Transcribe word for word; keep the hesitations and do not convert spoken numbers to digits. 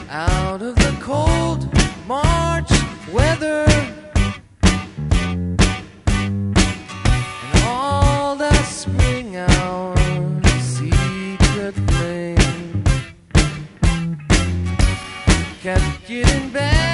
out of the cold March weather, and all that spring our secret flame kept getting back.